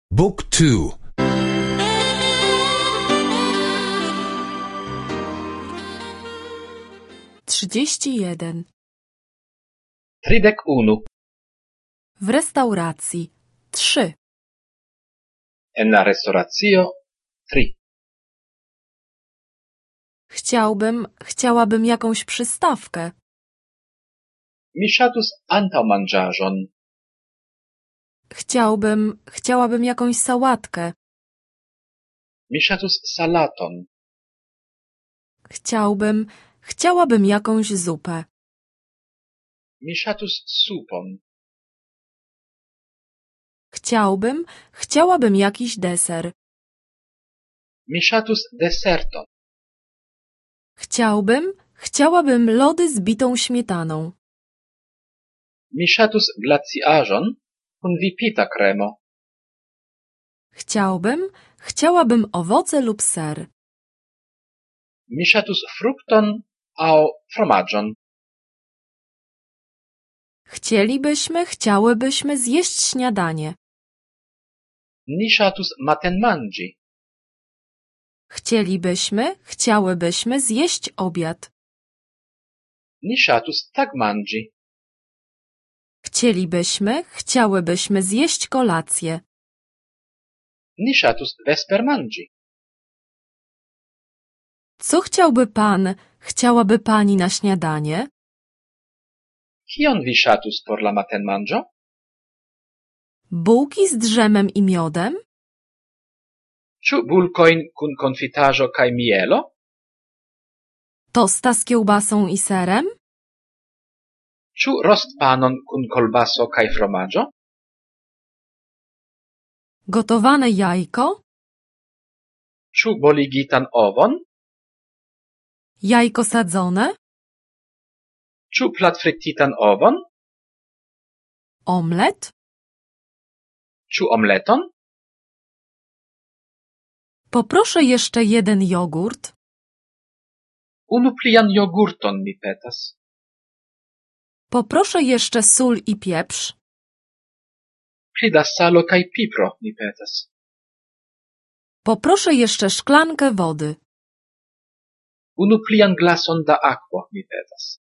Book 2. 31. 31. W restauracji 3. En la restauracio 3. Chciałabym jakąś przystawkę. Mi ŝatus antaŭmanĝaĵon. Chciałabym jakąś sałatkę. Mi ŝatus salaton. Chciałabym jakąś zupę. Mi ŝatus supon. Chciałabym jakiś deser. Mi ŝatus deserton. Chciałabym lody z bitą śmietaną. Mi ŝatus glaciaĵon kun vipita kremo. Chciałabym owoce lub ser. Mi ŝatus frukton aŭ fromaĝon. Chciałybyśmy zjeść śniadanie. Ni ŝatus matenmanĝi. Chciałybyśmy zjeść obiad. Ni ŝatus tagmanĝi. Chciałybyśmy zjeść kolację. Ni ŝatus vespermanĝi. Co chciałaby pani na śniadanie? Kion vi ŝatus por la matenmanĝo? Bułki z drzemem i miodem? Ĉu bulkojn kun konfitaĵo kaj mielo? Tosta z kiełbasą i serem? Ĉu rostpanon kun kolbaso kaj fromaĝo? Gotowane jajko? Ĉu boligitan ovon? Jajko sadzone? Ĉu platfrititan ovon? Omlet? Ĉu omleton? Poproszę jeszcze jeden jogurt. Unu plian jogurton mi petas. Poproszę jeszcze sól i pieprz. Pli da salo kaj pipro mi petas. Poproszę jeszcze szklankę wody. Unu plian glason da akvo mi petas.